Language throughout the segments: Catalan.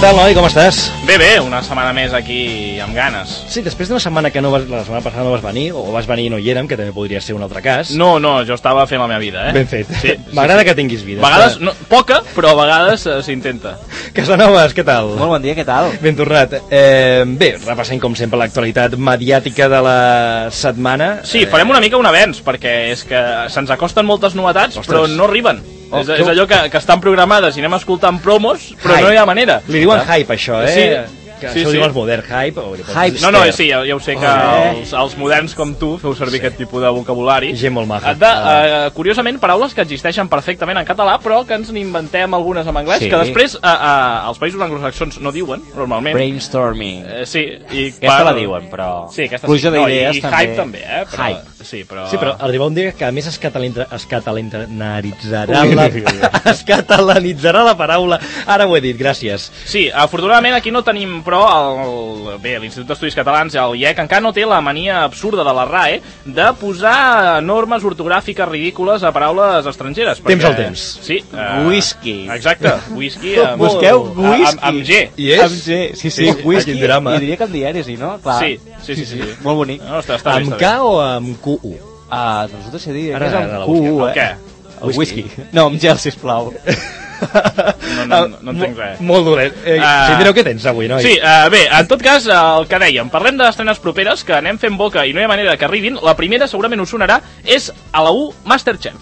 tal, noi? Com estàs? Bé, una setmana més aquí amb ganes. Sí, després d'una setmana que la setmana passada no vas venir, o vas venir i no hi érem, que també podria ser un altre cas. No, jo estava fent la meva vida, Ben fet. Sí, M'agrada que tinguis vida. A vegades, no, poca, però a vegades s'intenta. Casanovas, què tal? Molt bon dia, què tal? Ben tornat. Bé, repassem com sempre l'actualitat mediàtica de la setmana. Sí, farem una mica un avenç, perquè és que se'ns acosten moltes novetats, però no arriben. És allò que estan programades i anem escoltant promos, però no hi ha manera. Li diuen hype, això, Sí. Que això ho diuen els modern, hype. Hype. No, sí, ja ho sé que els moderns com tu feu servir aquest tipus de vocabulari. Gent molt maja. Curiosament, paraules que existeixen perfectament en català, però que ens n'inventem algunes en anglès, que després els països anglosaxons no diuen, normalment. Brainstorming. Sí. Aquesta la diuen, però... Sí, aquesta pluja d'idees i també. hype també, però... Hype. Sí, però arriba un dia que a més es catalanitzarà la paraula. Ara ho he dit, gràcies. Sí, afortunadament aquí no tenim, però l'Institut d'Estudis Catalans, el IEC, encara no té la mania absurda de la RAE de posar normes ortogràfiques ridícules a paraules estrangeres. Temps al temps. Sí. Whisky. Exacte, whisky. Busqueu whisky. Amb G. I és? Amb G, sí, whisky. Quin drama. I diria que amb dièresi, no? Clar. Sí. Molt bonic. No, està Amb K o amb QU? Resulta ser dir que és Ara amb la Q, Amb què? El whisky. No, amb gel, sisplau. No entenc res. Molt dolent. Si direu què tens avui, noi? Sí, bé, en tot cas, el que dèiem, parlem d'estrenes properes, que anem fent boca i no hi ha manera que arribin. La primera, segurament us sonarà, és a la U Masterchef.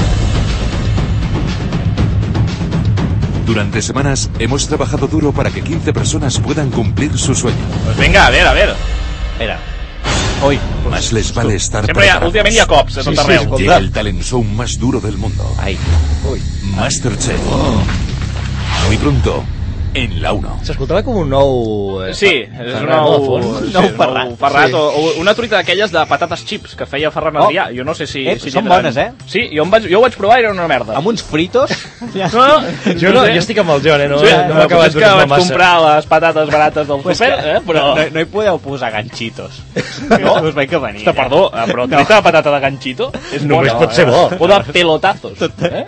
Durante semanas hemos trabajado duro para que 15 personas puedan cumplir su sueño. Pues venga, a ver. Espera. Hoy. Más les vale estar Sempre últimament hi ha cops a tot arreu. Llega el talent show más duro del mundo. Ai. Masterchef. Muy pronto, en la 1. S'escoltava com un nou... Sí, és un nou Ferrat, o una truita d'aquelles de patates chips que feia Ferran Adrià. Jo no sé si són bones, Sí, jo ho vaig provar i era una merda. Amb uns fritos? No, jo estic amb el John, no Sí, m'ha acabat és que vaig comprar les patates barates del super, però... No hi podeu posar ganxitos. No, us veig que venia. Perdó, però truita de patata de ganxito és només bona. pot ser bo. O de pelotazos.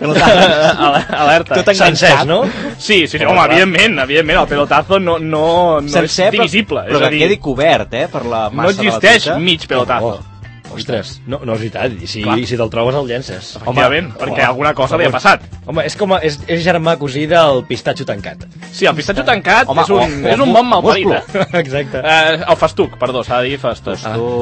Tot Alerta. sencers, no? Sí, home, evidentment, el pelotazo no és divisible. Però que quedi cobert, per la massa de la no existeix truita. mig pelotazo. Ostres, no és veritat. I si te'l trobes el llences. Efectivament, perquè alguna cosa li ha passat. Home, és germà cosí del pistatxo tancat. Sí, el pistatxo tancat és un bon malparit. Exacte. El festuc, perdó, s'ha de dir festuc.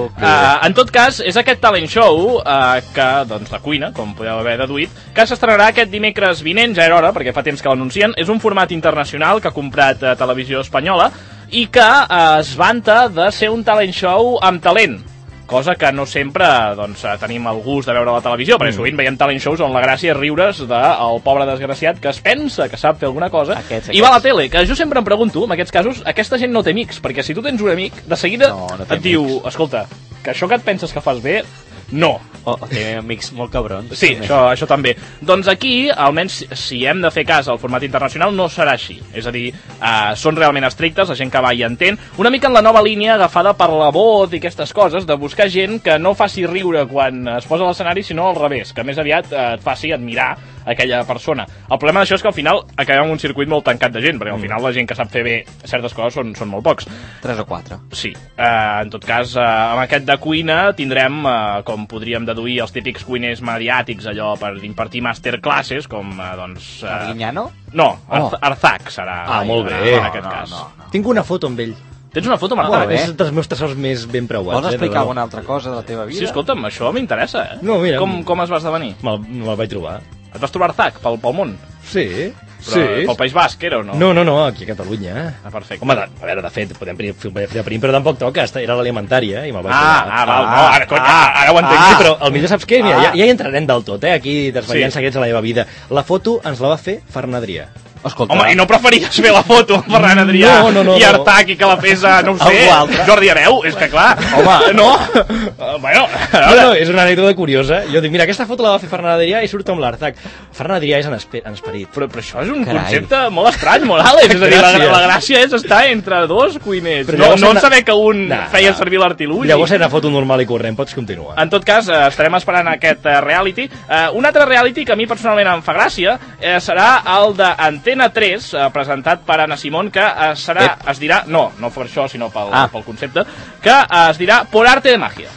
En tot cas, és aquest talent show que, doncs, de cuina, com podeu haver deduït, que s'estrenarà aquest dimecres vinent, ja era hora, perquè fa temps que l'anuncien. És un format internacional que ha comprat Televisió Espanyola i que es vanta de ser un talent show amb talent, cosa que no sempre tenim el gust de veure a la televisió, perquè sovint veiem talent shows on la gràcia és riure's del pobre desgraciat que es pensa que sap fer alguna cosa i va a la tele, que jo sempre em pregunto, en aquests casos, aquesta gent no té amics, perquè si tu tens un amic, de seguida et diu, escolta, que això que et penses que fas bé, no. Té amics molt cabrons. Sí, això també. Doncs aquí, almenys si hem de fer cas al format internacional, no serà així. És a dir, són realment estrictes, la gent que va i entén, una mica en la nova línia agafada per la voz i aquestes coses, de buscar gent que no faci riure quan es posa a l'escenari, sinó al revés, que més aviat et faci admirar aquella persona. El problema d'això és que al final acabem amb un circuit molt tancat de gent, perquè al final la gent que sap fer bé certes coses són molt pocs. 3 o 4. Sí. En tot cas, amb aquest de cuina tindrem, com podríem deduir, els típics cuiners mediàtics, allò per impartir masterclasses, com, doncs... Arguiñano? No, Arzac serà. Molt bé. En aquest cas. Tinc una foto amb ell. Tens una foto amb Arzac? És dels meus tresors més ben preuats. Vols explicar alguna altra cosa de la teva vida? Sí, escolta'm, això m'interessa, No, mira. Com es va esdevenir? Me'l vaig trobar. Et vas trobar Arzac pel món? Sí. Pel País Basc, era o no? No, aquí a Catalunya. Perfecte. Home, a veure, de fet, podem fer de prim, però tampoc toca, era l'alimentària i me'l vaig val, ara ho entenc. Sí, però el millor saps què? Mira, ja hi entrarem del tot, aquí desvetllant secrets de la meva vida. La foto ens la va fer Ferran Adrià. Escolta. Home, i no preferies fer la foto amb Ferran Adrià i Artac i que la pesa, no ho sé, Jordi Hereu? És que clar, home, no? Bueno, no, és una anècdota curiosa. Jo dic, mira, aquesta foto la va fer Ferran Adrià i surt amb l'Artac. Ferran Adrià és en esperit. Però això és un concepte molt estrany, molt àlex. És a dir, la gràcia és estar entre dos cuiners. No saber que un feia servir l'artilugi. Llavors era una foto normal i corrent, pots continuar. En tot cas, estarem esperant aquest reality. Un altre reality que a mi personalment em fa gràcia serà el d'Antena Antena 3, presentat per Anna Simón, que es dirà, no per això, sinó pel concepte, que es dirà Por arte de magia.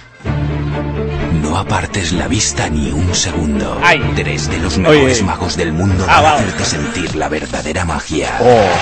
No apartes la vista ni un segundo. Ay. 3 de los mejores magos del mundo van a hacerte sentir la verdadera magia.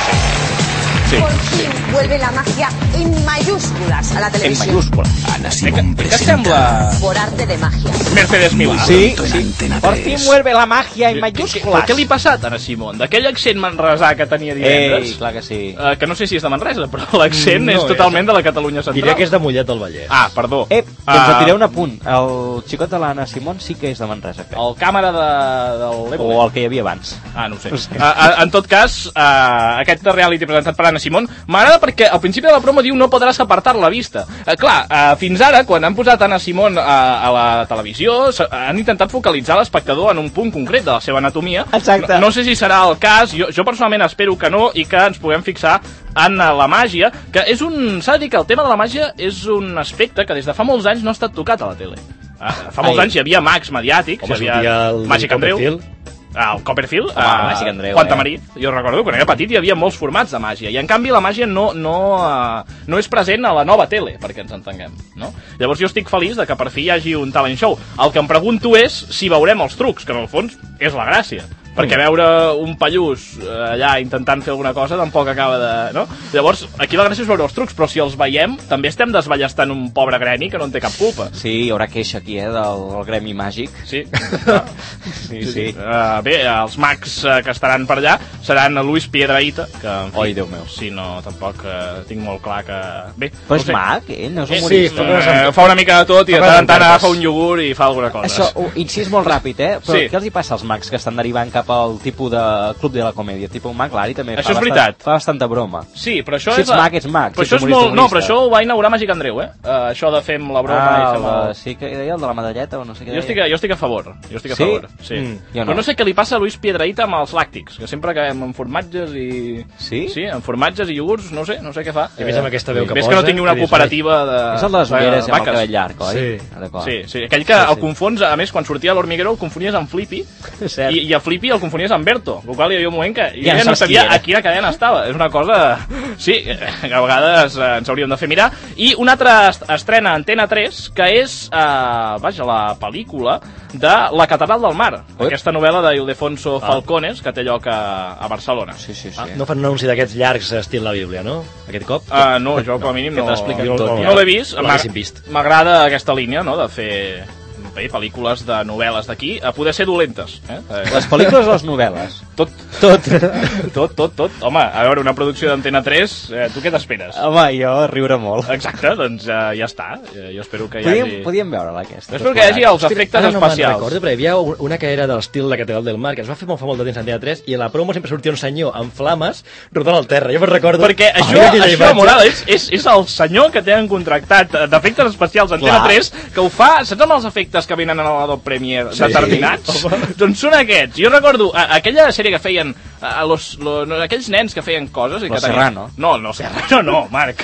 Sí. Por fin vuelve la magia en mayúsculas a la televisión. En mayúsculas. Ana Simón ¿Qué presenta sembla Por arte de magia. Mercedes Milà? Sí. en Antena Por 3. fin vuelve la magia en mayúsculas. Què li ha passat a Anna Simón? D'aquell accent manresà que tenia divendres, Clar que sí. que no sé si és de Manresa, però l'accent No és és. totalment de la Catalunya central. Diria que és de Mollet del Vallès. Ah, perdó. Doncs et diré un apunt. El xicot de l'Anna Simón sí que és de Manresa, crec. El càmera de l'Evo. O el que hi havia abans. No ho sé. En tot cas, aquest reality presentat per Anna Simón m'agrada perquè al principi de la promo diu no podràs apartar la vista. Fins ara, quan han posat Anna Simón a la televisió, han intentat focalitzar l'espectador en un punt concret de la seva anatomia. Exacte. No sé si serà el cas, jo personalment espero que no, i que ens puguem fixar en la màgia, que és s'ha de dir que el tema de la màgia és un aspecte que des de fa molts anys no ha estat tocat a la tele. Fa molts anys hi havia mags mediàtics, Home, hi havia el Màgic Andreu, Copperfield. el Copperfield, Màgic Andreu, Juan Tamarit. Jo recordo, quan era petit hi havia molts formats de màgia, i en canvi la màgia no és present a la nova tele, perquè ens entenguem, no? Llavors jo estic feliç de que per fi hi hagi un talent show. El que em pregunto és si veurem els trucs, que en el fons és la gràcia. Perquè veure un pallús allà intentant fer alguna cosa tampoc acaba de... No? Llavors, aquí la gràcia és veure els trucs, però si els veiem, també estem desballestant un pobre gremi que no en té cap culpa. Sí, hi haurà queixa aquí, del gremi màgic. Sí. Sí. Bé, els mags que estaran per allà seran Luis Piedrahita, que, en fi, Oi, Déu meu. Sí, no, tampoc tinc molt clar que... Bé, Però no és sé. mag, ell, no és Sí, humorista. Fa una mica de tot i de Fa tant en tant cartes. agafa un iogurt i fa alguna cosa. Això, incís molt ràpid, Però Sí. què els hi passa als mags que estan derivant cap al tipus de Club de la Comèdia? Tipus mag, l'Ari també Això és veritat. fa bastanta broma. Sí, però això Si és... ets mag, ets mag. Però Si això ets és humorista, molt... No, però humorista. això ho va inaugurar Màgic Andreu, això de fer amb la broma i fer amb el... Sí que deia el de la medalleta o no sé què Jo deia. estic a favor. Jo estic a Sí? favor. Sí. Jo no. Però no sé què li passa a Luis Piedrahita amb els làctics, que sempre acabem amb formatges i... Sí? Sí, amb formatges i iogurts, no sé què fa. I a més amb aquesta veu que Ves posa... que no tingui una que dius, cooperativa de... És el de les ulleres amb el vaques. cabell llarg, oi? Sí. D'acord. Sí, aquell que el confons, a més, quan sortia a l'Hormiguero el confonies amb Flippy, Cert. i a Flippy el confonies amb Berto, el qual hi havia un moment que Ja ja no no saps sabia qui era. a quina cadena estava. És una cosa... Sí, que a vegades ens hauríem de fer mirar. I una altra estrena a Antena 3, que és, vaja, la pel·lícula de La Catedral del Mar, aquesta novel·la d'Ildefonso Falcones, que té lloc a Barcelona. Sí. No fan un anunci d'aquests llargs estil la Bíblia, no? Aquest cop? No, jo com a mínim Que no, te l'expliquen no, tot, no l'he vist. l'haguéssim vist. M'agrada aquesta línia, no?, de fer pel·lícules de novel·les d'aquí, a poder ser dolentes. Les pel·lícules o les novel·les? Tot. Home, a veure, una producció d'Antena 3, tu què t'esperes? Home, jo riure molt. Exacte, doncs ja està. Jo espero que hi hagi... Podíem veure-la, aquesta. Jo espero que hi hagi els efectes Ara no me'n especials. recordo, però hi havia una que era de l'estil La Catedral del Mar, que es va fer fa molt de temps a Antena 3, i a la promo sempre sortia un senyor amb flames rodant al terra. Jo me'n recordo... Perquè això Morales, és el senyor que tenen contractat d'efectes especials a Antena 3, que ho fa, saps amb els efectes que venen a l'Adobe Premiere determinats? Doncs són aquests. Jo recordo aquella sèrie que feien aquells nens que feien coses i que Serrano. No, Serrano no, Marc.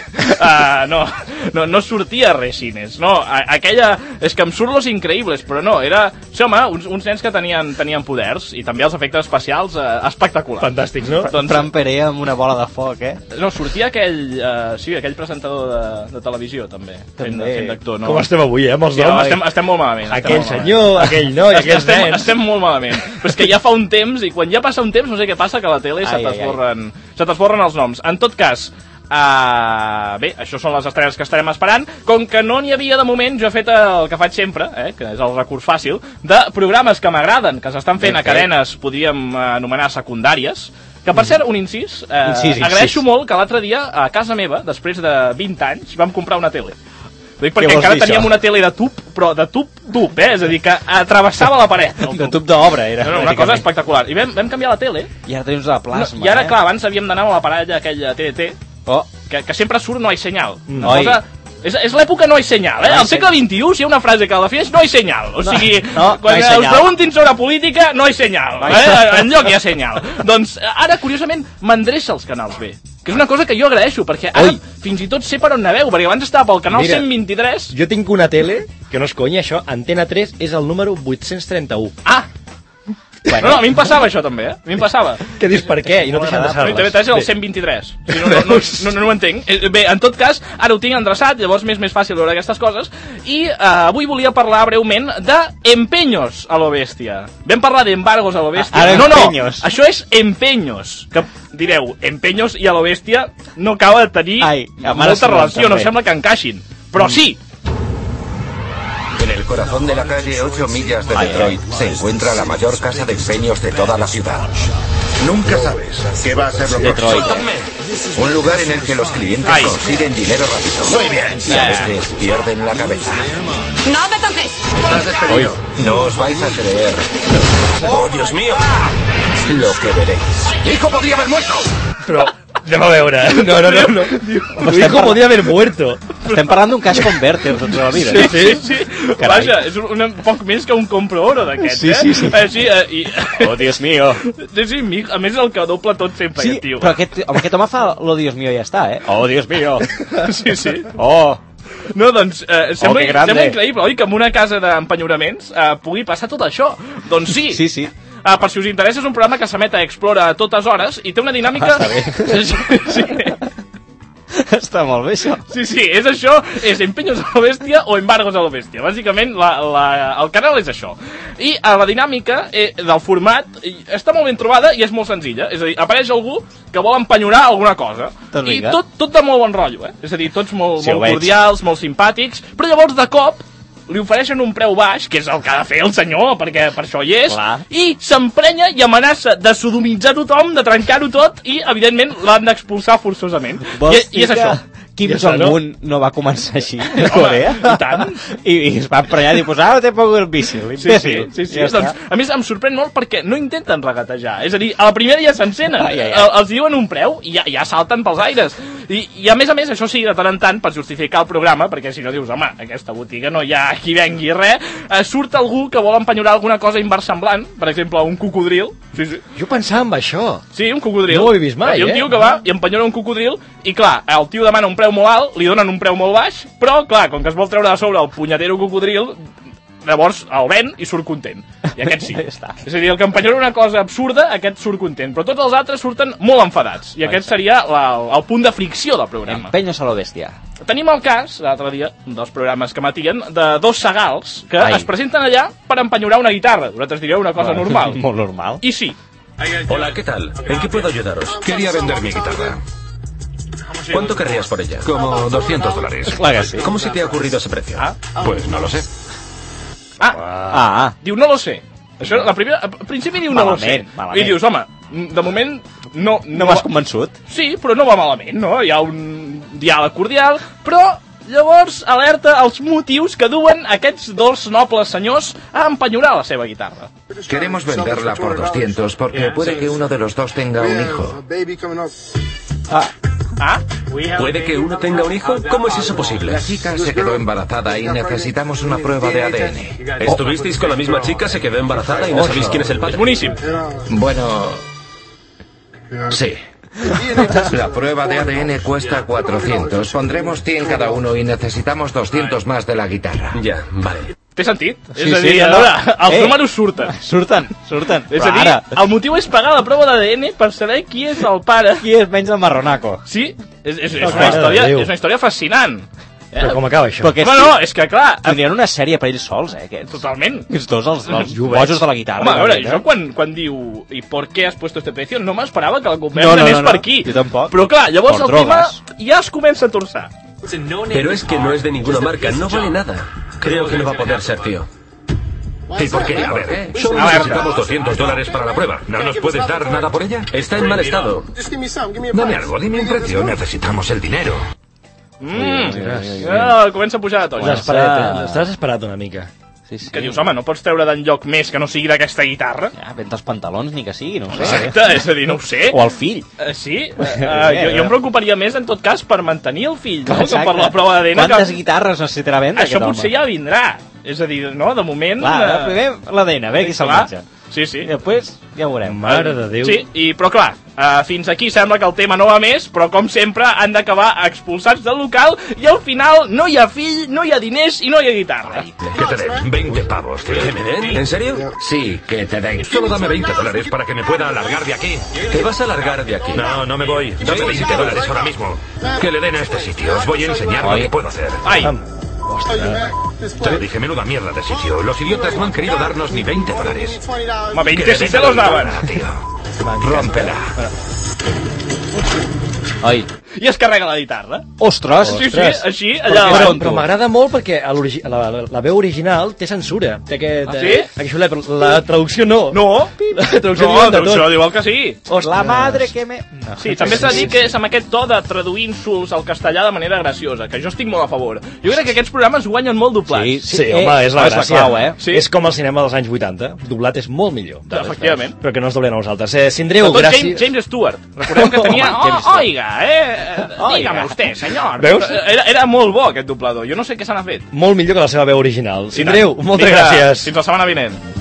No sortia a Resines. No, aquella... És que em surt Los Increïbles, però no, era... Sí, home, uns nens que tenien poders i també els efectes especials espectaculars. Fantàstics, no? Doncs... Fran Peré amb una bola de foc, No, sortia aquell presentador de televisió, també, fent d'actor. No? Com estem avui, amb els noms? Estem molt malament. Aquell senyor, aquell noi, aquells nens... Estem molt malament. Però és que ja fa un temps, i quan ja passa un temps, no sé què passa, que a la tele se t'esborren els noms. En tot cas, bé, això són les estrenes que estarem esperant. Com que no n'hi havia de moment, jo he fet el que faig sempre, que és el recurs fàcil, de programes que m'agraden, que s'estan fent a cadenes, podríem anomenar secundàries, que per cert, un incís, agraeixo molt que l'altre dia a casa meva, després de 20 anys, vam comprar una tele. Dic perquè encara teníem una tele de tub, però de tub, és a dir, que travessava la paret. De tub d'obra, era. Una cosa espectacular. I vam canviar la tele. I ara tens la plasma, I ara, clar, abans havíem d'anar a l'aparell aquella TDT, que sempre surt no hay senyal. Una cosa... És l'època no hay senyal, Al segle XXI, si hi ha una frase que a la fi és no hay senyal. O sigui, quan us preguntin sobre política, no hay senyal. Enlloc hi ha senyal. Doncs ara, curiosament, m'endreça els canals B. Que és una cosa que jo agraeixo, perquè ara fins i tot sé per on aneu, perquè abans estava pel canal 123. Jo tinc una tele, que no és conya, això, Antena 3 és el número 831. Bueno. No, a mi em passava això també, A mi em passava. Què dius, per què? I no deixen de ser-les. TV3 era el 123. No ho entenc. Bé, en tot cas, ara ho tinc endreçat, llavors m'és més fàcil veure aquestes coses. I avui volia parlar breument de empeños a lo bestia. Vam parlar d'embargos a lo bestia. No, això és empeños. Que direu, empeños i a lo bestia no acaba de tenir molta relació, no sembla que encaixin. Però sí. En el corazón de la calle 8 millas de Detroit se encuentra la mayor casa de empeños de toda la ciudad. Nunca sabes qué va a ser lo próximo. Un lugar en el que los clientes consiguen dinero rápido. Muy bien. Y a veces pierden la cabeza. ¡No me toques! Estás despedido. No os vais a creer. ¡Oh, Dios mío! Lo que veréis. ¡Mi hijo podría haber muerto! Però... anem a veure. No. Tu hijo podria haver muerto. Estem parlant d'un cash converter tota la vida. Sí. Vaja, és un poc més que un compro oro d'aquest, Sí. Així, Oh, Dios mío. Sí, a més és el que doble tot sempre, sí, aquest tio. Però aquest home fa lo Dios mío i ja està, Oh, Dios mío. Sí. Oh. No, doncs, sembla increïble, oi? Que en una casa d'empenyoraments pugui passar tot això. Doncs sí. Sí. Per si us interessa, és un programa que s'emet a Explora a totes hores i té una dinàmica... Està bé. Sí. Està molt bé, això. Sí, és això, és empeños a lo bestia o embargos a lo bestia. Bàsicament, el canal és això. I la dinàmica del format està molt ben trobada i és molt senzilla. És a dir, apareix algú que vol empenyorar alguna cosa. I tot de molt bon rotllo, És a dir, tots molt cordials, molt simpàtics, però llavors de cop li ofereixen un preu baix, que és el que ha de fer el senyor, perquè per això hi és, i s'emprenya i amenaça de sodomitzar tothom, de trencar-ho tot, i, evidentment, l'han d'expulsar forçosament. I és això. Kim Jong-un no va començar així, a Corea? I tant. I es va emprenyar i dir, pues ara te pongo el míssil, imbècil. Sí. Doncs, a més, em sorprèn molt perquè no intenten regatejar. És a dir, a la primera ja s'encenen. Els diuen un preu i ja salten pels aires. I a més, això sí, de tant en tant, per justificar el programa, perquè si no dius, home, aquesta botiga no hi ha qui vengui res, surt algú que vol empenyorar alguna cosa inversemblant, per exemple, un cocodril. Sí. Jo pensava en això. Sí, un cocodril. No ho he vist mai, Hi ha un tio que va i empenyora un cocodril i, clar, el tio demana un preu molt alt, li donen un preu molt baix, però, clar, com que es vol treure de sobre el punyetero cocodril, llavors el ven i surt content. I aquest sí. És a dir, el que empenyora una cosa absurda, aquest surt content. Però tots els altres surten molt enfadats. I aquest seria el punt de fricció del programa. Empeños a lo bestia. Tenim el cas, l'altre dia, dels programes que matien, de dos segals que es presenten allà per empenyorar una guitarra. Vosaltres direu una cosa normal. Molt normal. I sí. Hola, ¿qué tal? ¿En qué puedo ayudaros? Quería vender mi guitarra. ¿Cuánto querrías por ella? Como $200. Clar que sí. ¿Cómo se te ha ocurrido ese precio? Pues no lo sé. Diu, no lo sé. Això, al principi diu no lo sé. I dius, home, de moment no m'has convençut. Sí, però no va malament, no? Hi ha un diàleg cordial, però llavors alerta els motius que duen aquests dos nobles senyors a empenyorar la seva guitarra. Queremos venderla por 200 porque puede que uno de los dos tenga un hijo. ¿Puede que uno tenga un hijo? ¿Cómo es eso posible? La chica se quedó embarazada y necesitamos una prueba de ADN. ¿Estuvisteis con la misma chica, se quedó embarazada y no sabéis quién es el padre? Boníssim. Bueno, sí. La prueba de ADN cuesta 400. Pondremos 100 cada uno y necesitamos 200 más de la guitarra. Ja, vale. Té sentit? És a dir, els números surten. Surten. És a dir, el motiu és pagar la prova d'ADN per saber qui és el pare. Qui és menys el marronaco. Sí, és una història fascinant. Però com acaba això? No, és que clar... Tindrien una sèrie per ells sols, aquests. Totalment. Els dos, els bojos de la guitarra. Home, a veure, jo quan diu ¿y por qué has puesto este precio? No m'esperava que la conversa anés per aquí. Jo tampoc. Però clar, llavors el tema ja es comença a torçar. Pero es que no es de ninguna marca, no vale nada. Creo que no va a poder ser, tío. ¿Y por qué? A ver, solo necesitamos $200 para la prueba. ¿No nos puedes dar nada por ella? Está en mal estado. Dame algo, dime un precio. Necesitamos el dinero. Comença a pujar de to. Estàs esperat una mica. Sí. Que dius, home, no pots treure d'enlloc més que no sigui d'aquesta guitarra? Ja, venta els pantalons, ni que sigui, no ho sé. Exacte, és a dir, no ho sé. O el fill. Sí, jo em preocuparia més, en tot cas, per mantenir el fill, no? Que per la prova d'ADN... Quantes guitarres necessitarà vendre, això potser ja vindrà. És a dir, no, de moment... Clar, primer l'ADN, a veure qui se'l menja. Sí. I després ja ho veurem. Mare de Déu. Sí, però clar, fins aquí sembla que el tema no va més, però com sempre han d'acabar expulsats del local i al final no hi ha fill, no hi ha diners i no hi ha guitarra. ¿Qué te den? 20 pavos, tío. ¿Qué me den? ¿En serio? Sí, que te den. Solo dame $20 para que me pueda alargar de aquí. ¿Te vas a largar de aquí? No, no me voy. Dame $20 ahora mismo. Que le den a este sitio. Os voy a enseñar lo que puedo hacer. Ai, Te lo dije, menuda mierda de sitio. Los idiotas no han querido darnos ni $20. home, 20 sí se los daven. Tío. Rómpela. Ai. I es carrega la guitarra. Ostres! Sí, així, allà. Però m'agrada molt perquè la veu original té censura. Té la traducció no. No? La traducció no, la traducció diu que sí. La madre que me... No. Sí, també s'ha de dir que és amb aquest to de traduir insults al castellà de manera graciosa, que jo estic molt a favor. Jo crec que aquests programes guanyen molt doblats. Sí, home, és la gràcia. Clau, Sí. És com el cinema dels anys 80. Doblat és molt millor. Efectivament. Però que no es doblem a nosaltres. Sindreu, Tot gràcies. James Stewart. Recordem que tenia... Oiga, dígame usted, senyor. Veus? Era molt bo aquest doblador. Jo no sé què se n'ha fet. Molt millor que la seva veu original. Sindreu, moltes gràcies. Fins la setmana vinent.